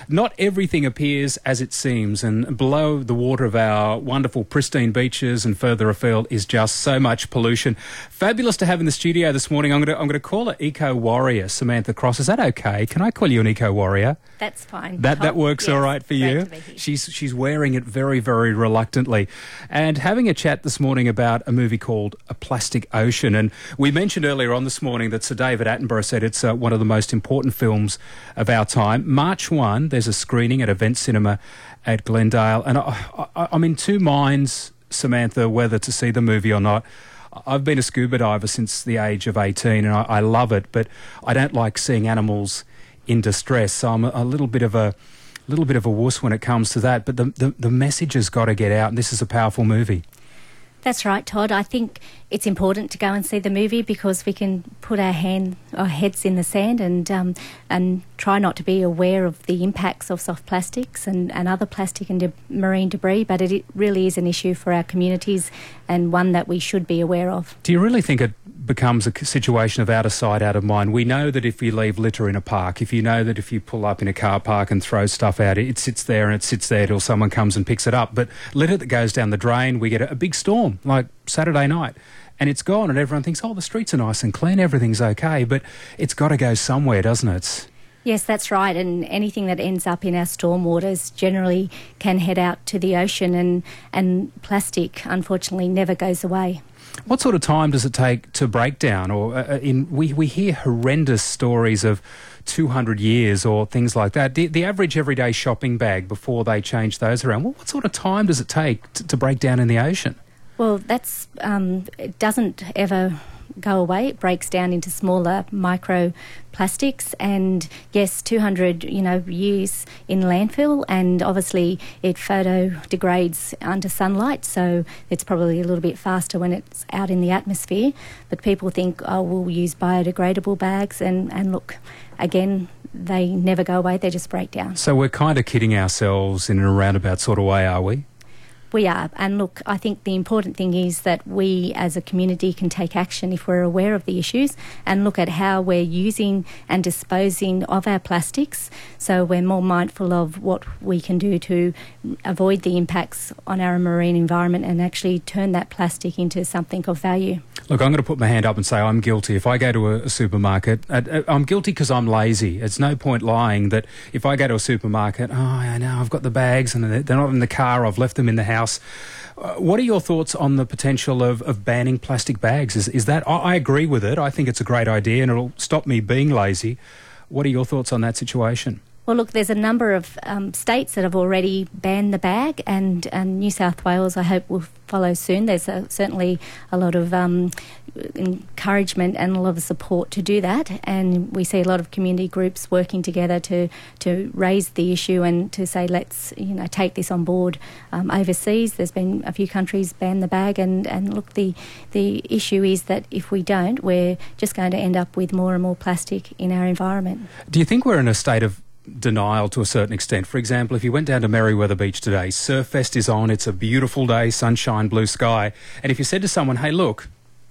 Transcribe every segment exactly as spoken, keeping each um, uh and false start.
not everything appears as it seems, and below the water of our wonderful pristine beaches and further afield is just so much pollution. Fabulous to have in the studio this morning. I'm going to I'm going to call her Eco Warrior Samantha Cross. Is that okay? Can I call you an Eco Warrior? That's fine. That that works yes, all right for you? She's she's wearing it very, very reluctantly. And having a chat this morning about a movie called A Plastic Ocean. And we mentioned earlier on this morning that Sir David Attenborough said it's uh, one of the most important films of our time. March first, there's a screening at Event Cinema at Glendale. And I, I, I'm in two minds, Samantha, whether to see the movie or not. I've been a scuba diver since the age of eighteen, and I, I love it, but I don't like seeing animals in distress. So I'm a, a little bit of a little bit of a wuss when it comes to that. But the the, the message has got to get out, and this is a powerful movie. That's right, Todd. I think it's important to go and see the movie because we can put our hand, our heads in the sand and um, and try not to be aware of the impacts of soft plastics and, and other plastic and de- marine debris. But it, it really is an issue for our communities and one that we should be aware of. Do you really think it becomes a situation of out of sight, out of mind? We know that if you leave litter in a park, if you know that if you pull up in a car park and throw stuff out, it sits there and it sits there till someone comes and picks it up. But litter that goes down the drain, we get a, a big storm like Saturday night and it's gone and everyone thinks, oh, the streets are nice and clean, everything's okay, but it's got to go somewhere, doesn't it? Yes, that's right, and anything that ends up in our stormwaters generally can head out to the ocean, and, and plastic, unfortunately, never goes away. What sort of time does it take to break down? Or uh, in we, we hear horrendous stories of two hundred years or things like that. The, the average everyday shopping bag, before they change those around, well, what sort of time does it take to, to break down in the ocean? Well, that's um, it doesn't ever go away. It breaks down into smaller microplastics, and yes, two hundred you know years in landfill, and obviously it photo degrades under sunlight, so it's probably a little bit faster when it's out in the atmosphere. But people think, oh, we'll use biodegradable bags, and, and look, again, they never go away, they just break down. So we're kind of kidding ourselves in a roundabout sort of way, are we? We are, and look, I think the important thing is that we as a community can take action if we're aware of the issues and look at how we're using and disposing of our plastics, so we're more mindful of what we can do to avoid the impacts on our marine environment and actually turn that plastic into something of value. Look, I'm going to put my hand up and say I'm guilty. If I go to a, a supermarket, uh, I'm guilty because I'm lazy. It's no point lying that if I go to a supermarket, oh, I know, I've got the bags and they're not in the car, I've left them in the house. Uh, what are your thoughts on the potential of, of banning plastic bags? Is, is that I, I agree with it. I think it's a great idea and it'll stop me being lazy. What are your thoughts on that situation? Well, look, there's a number of um, states that have already banned the bag, and, and New South Wales, I hope, will follow soon. There's a, certainly a lot of um, encouragement and a lot of support to do that, and we see a lot of community groups working together to, to raise the issue and to say, let's you know take this on board. Um, overseas, there's been a few countries ban the bag, and, and look, the, the issue is that if we don't, we're just going to end up with more and more plastic in our environment. Do you think we're in a state of denial to a certain extent? For example, if you went down to Merriweather Beach today, Surfest is on, it's a beautiful day, sunshine, blue sky, and if you said to someone, hey, look,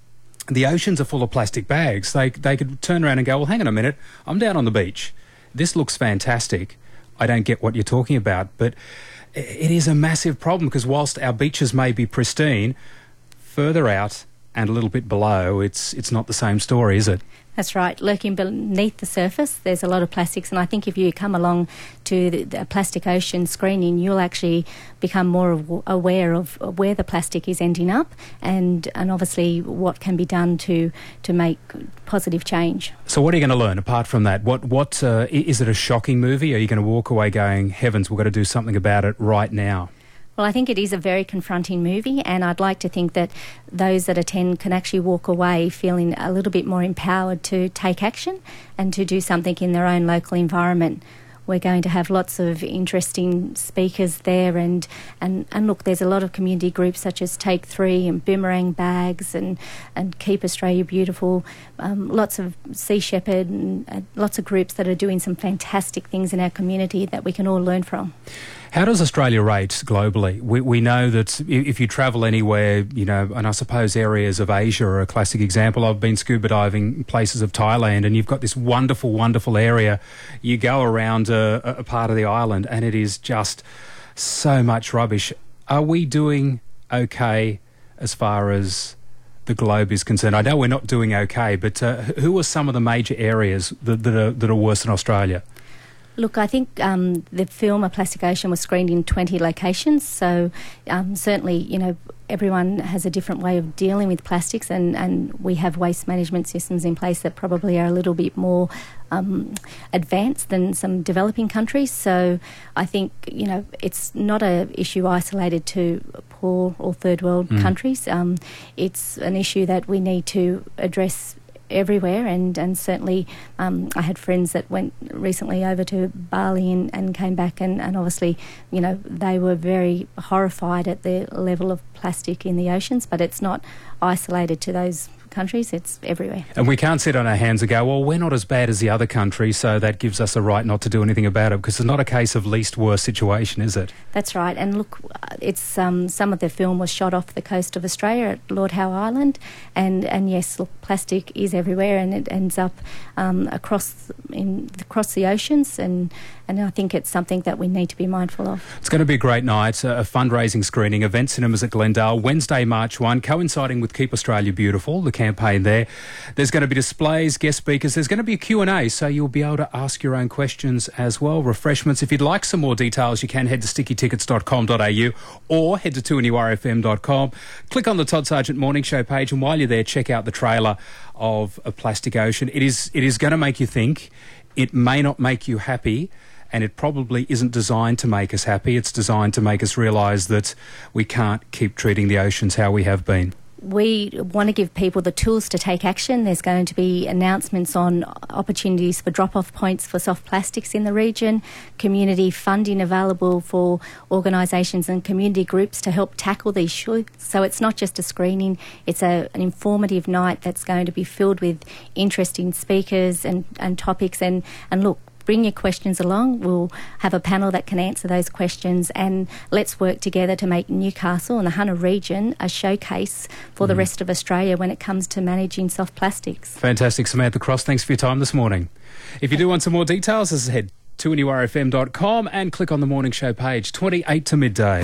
the oceans are full of plastic bags, they, they could turn around and go, well, hang on a minute, I'm down on the beach, this looks fantastic, I don't get what you're talking about. But it is a massive problem because whilst our beaches may be pristine, further out and a little bit below, it's it's not the same story, is it? That's right. Lurking beneath the surface, there's a lot of plastics, and I think if you come along to the, the Plastic Ocean screening, you'll actually become more aware of where the plastic is ending up, and, and obviously what can be done to to make positive change. So what are you going to learn apart from that? What what uh, is it a shocking movie? Are you going to walk away going, heavens, we've got to do something about it right now? Well, I think it is a very confronting movie, and I'd like to think that those that attend can actually walk away feeling a little bit more empowered to take action and to do something in their own local environment. We're going to have lots of interesting speakers there, and, and, and look, there's a lot of community groups such as Take Three and Boomerang Bags and, and Keep Australia Beautiful, um, lots of Sea Shepherd and uh, lots of groups that are doing some fantastic things in our community that we can all learn from. How does Australia rate globally? We, we know that if you travel anywhere, you know, and I suppose areas of Asia are a classic example. I've been scuba diving in places of Thailand, and you've got this wonderful, wonderful area. You go around a, a part of the island and it is just so much rubbish. Are we doing okay as far as the globe is concerned? I know we're not doing okay, but uh, who are some of the major areas that, that, are, that are worse than Australia? Look, I think um, the film A Plastic Ocean was screened in twenty locations, so um, certainly, you know, everyone has a different way of dealing with plastics, and, and we have waste management systems in place that probably are a little bit more um, advanced than some developing countries. So I think, you know, it's not an issue isolated to poor or third world mm. countries. Um, it's an issue that we need to address everywhere, and, and certainly um, I had friends that went recently over to Bali and, and came back, and, and obviously, you know, they were very horrified at the level of plastic in the oceans, but it's not isolated to those countries, it's everywhere. And we can't sit on our hands and go, well, we're not as bad as the other countries, so that gives us a right not to do anything about it, because it's not a case of least worst situation, is it? That's right. And look, it's um, some of the film was shot off the coast of Australia at Lord Howe Island, and, and yes, look, plastic is everywhere, and it ends up um, across in across the oceans, and and I think it's something that we need to be mindful of. It's going to be a great night, a fundraising screening, Event Cinemas at Glendale, Wednesday, March first, coinciding with Keep Australia Beautiful, the campaign there. There's going to be displays, guest speakers, there's going to be a Q and A, so you'll be able to ask your own questions as well, refreshments. If you'd like some more details, you can head to sticky tickets dot com dot a u or head to two N U R F M dot com. Click on the Todd Sargent Morning Show page, and while you're there, check out the trailer of A Plastic Ocean. It is, it is going to make you think. It may not make you happy, and it probably isn't designed to make us happy. It's designed to make us realise that we can't keep treating the oceans how we have been. We want to give people the tools to take action. There's going to be announcements on opportunities for drop-off points for soft plastics in the region, community funding available for organisations and community groups to help tackle these issues. So it's not just a screening, it's a, an informative night that's going to be filled with interesting speakers and, and topics. And, and look, bring your questions along. We'll have a panel that can answer those questions, and let's work together to make Newcastle and the Hunter region a showcase for mm. the rest of Australia when it comes to managing soft plastics. Fantastic. Samantha Cross, thanks for your time this morning. If you do want some more details, just head to two N U R F M dot com and click on the Morning Show page, twenty-eight to midday.